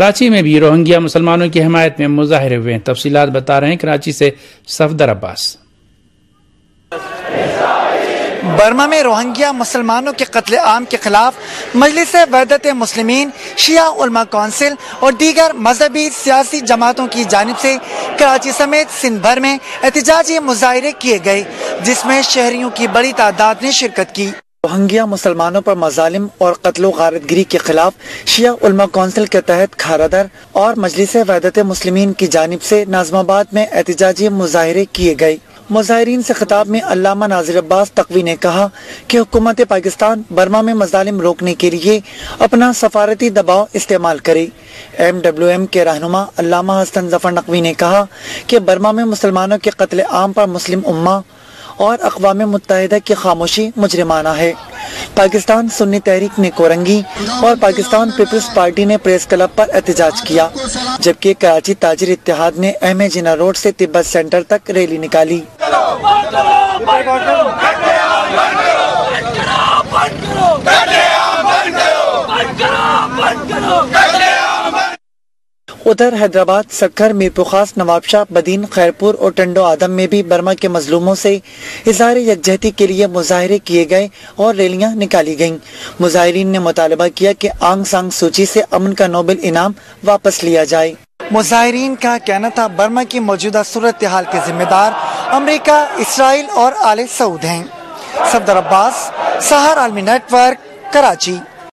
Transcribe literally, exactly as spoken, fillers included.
کراچی میں بھی روہنگیا مسلمانوں کی حمایت میں مظاہرے ہوئے ہیں. تفصیلات بتا رہے ہیں کراچی سے صفدر عباس. برما میں روہنگیا مسلمانوں کے قتل عام کے خلاف مجلس وحدت مسلمین، شیعہ علماء کونسل اور دیگر مذہبی سیاسی جماعتوں کی جانب سے کراچی سمیت سندھ بھر میں احتجاجی مظاہرے کیے گئے، جس میں شہریوں کی بڑی تعداد نے شرکت کی. روہنگیا مسلمانوں پر مظالم اور قتل و غارت گری کے خلاف شیعہ علماء کونسل کے تحت کھارادر اور مجلس وحدت مسلمین کی جانب سے ناظم آباد میں احتجاجی مظاہرے کیے گئے. مظاہرین سے خطاب میں علامہ ناظر عباس تقوی نے کہا کہ حکومت پاکستان برما میں مظالم روکنے کے لیے اپنا سفارتی دباؤ استعمال کرے. ایم ڈبلیو ایم کے رہنما علامہ حسن ظفر نقوی نے کہا کہ برما میں مسلمانوں کے قتل عام پر مسلم امہ اور اقوام متحدہ کی خاموشی مجرمانہ ہے. پاکستان سنی تحریک نے کورنگی اور پاکستان پیپلز پارٹی نے پریس کلب پر احتجاج کیا، جبکہ کراچی تاجر اتحاد نے احمد جناح روڈ سے تبت سینٹر تک ریلی نکالی. ادھر حیدرآباد، سکھر، میرپور خاص، نواب شاہ، بدین، خیرپور اور ٹنڈو آدم میں بھی برما کے مظلوموں سے اظہار یکجہتی کے لیے مظاہرے کیے گئے اور ریلیاں نکالی گئیں. مظاہرین نے مطالبہ کیا کہ آنگ سان سوچی سے امن کا نوبل انعام واپس لیا جائے. مظاہرین کا کہنا تھا برما کی موجودہ صورتحال کے ذمہ دار امریکہ، اسرائیل اور آل سعود ہیں. صفدر عباس، سہار عالمی نیٹ ورک، کراچی.